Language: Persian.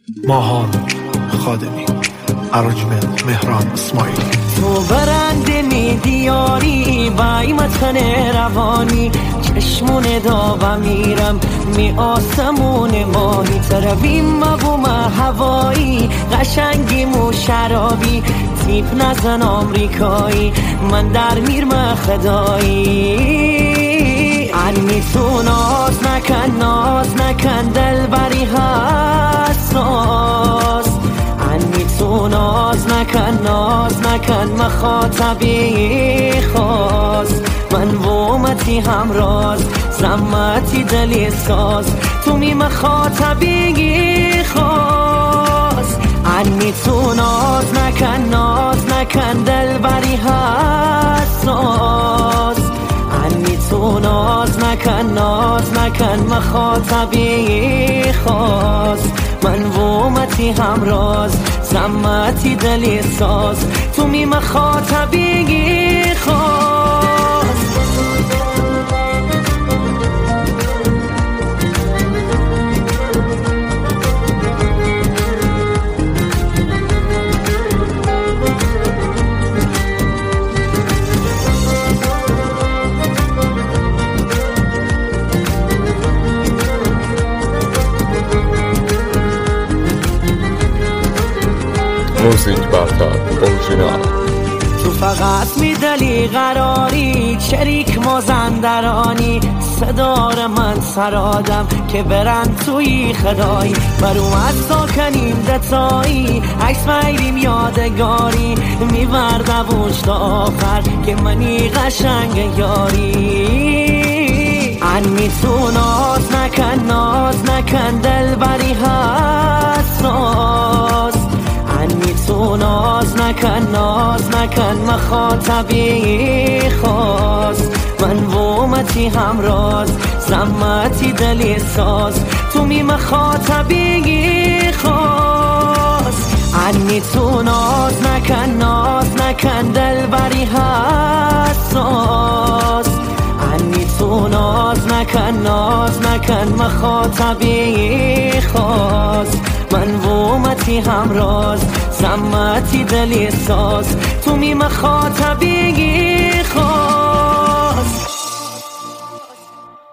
ماهان خادمی، ارجمند مهران اسماعیلی. تو برنده می دیاری بای متن روانی، چشمون داغ میرم می آسمون ماهی، ترویم مبوم هوایی قشنگیم و شرابی، تیپ نزن آمریکایی من در میرم خدایی. انی تو ناز نکن دل بری حساس، انی تو ناز نکن مخاطبی خواست، من وومتی همراز زمتی دلی ساز، تو می مخاطبی خواست. انی تو ناز نکن دل بری حساس، انی تو ناز نکن مخاطبی خواست، من وومتی همراز زمتی دلی ساز، تو می مخاطبی خواست. موزیک برتر اورژینال. تو فقط میدلی قراری شریک مازندرانی، صدار من سرادم که برن توی خدایی، بر اومد ساکنیم دتایی عکس میریم یادگاری، میوردموش تا آخر که منی قشنگ یاری. انی تو ناز نکن دل بری حساس، انی تو ناز نکن مخاطبی خواست، من وومتی همراز زمتی دلی ساز، تو می مخاطبی خواست. انی تو ناز نکن دل بری حساس، انی تو ناز نکن مخاطبی خواست، من وومتی همراز زمتی دلی ساز، تو می مخاطبی خواست.